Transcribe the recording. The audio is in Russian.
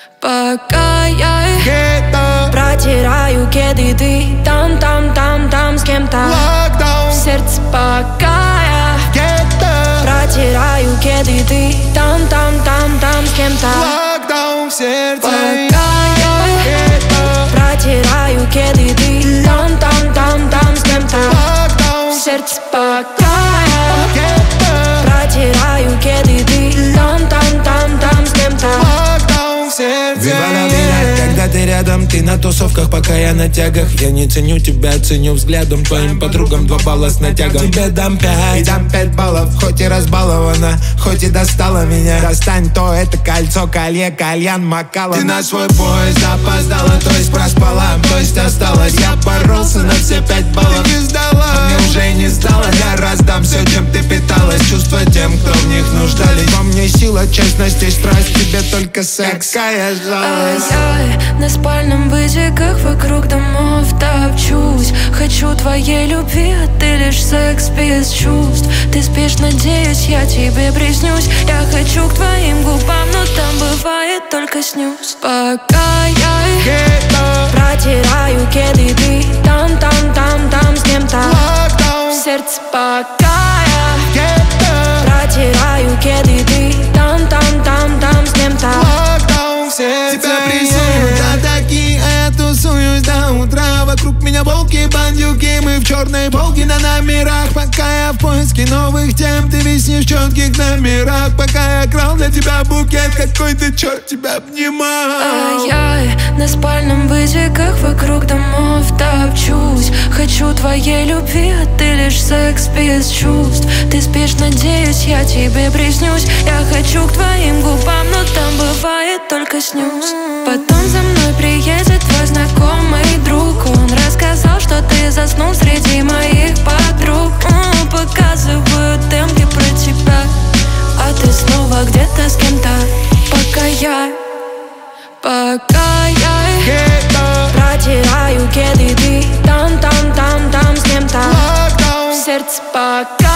Пока я протираю кеды, ты там с кем-то. Локдаун. В сердце пока я протираю кеды, ты там с кем-то. Локдаун в сердце. Пока я протираю кеды, ты там с кем-то. Локдаун. В сердце пока я протираю кеды, ты там с кем-то. Локдаун в сердце. Viva la vida, когда ты рядом, ты на тусовках, пока я на тягах. Я не ценю тебя, ценю взглядом. Твоим подругам 2 балла с натягом. Тебе дам 5, и дам 5 баллов. Хоть и разбалована, хоть и достала меня. Достань то, это кольцо, колье, кальян, макала. Ты на свой поезд опоздала, то есть проспала, то есть осталась. Я боролся на все 5 баллов. Ты не сдала, а мне уже не стало. Я раздам все, чем ты питалась. Чувства тем, кто в них нуждались. Во мне сила, честность и страсть. Тебе только секс, какая жалость. Я на спальном бытиках вокруг домов топчусь. Хочу твоей любви, а ты лишь секс без чувств. Ты спишь, надеюсь, я тебе приснюсь. Я хочу к твоим губам, но там бывает только снюс. Пока я протираю кеды, ты там с кем-то. В сердце пока я протираю кеды, ты там с кем-то. Локдаун в сердце. Тебя прессуют атаки, а я тусуюсь до утра. Вокруг меня волки, бандюки, мы в черной волге на номерах. Пока я в поиске новых тем, ты виснешь в четких номерах. Пока я крал для тебя букет, какой ты черт тебя обнимал. А я на спальном бытиках вокруг домов топчусь. Хочу твоей любви, а ты лишь секс без чувств. Ты спишь, надеюсь, я тебе приснюсь. Я хочу к твоим губам, но там бывает только снюс. Потом за мной приедет твой знакомый друг. Он рассказал, что ты заснул среди моих подруг. Показывают темки про тебя, а ты снова где-то с кем-то. Пока я протираю кеды, ты там с кем-то. Локдаун. В сердце пока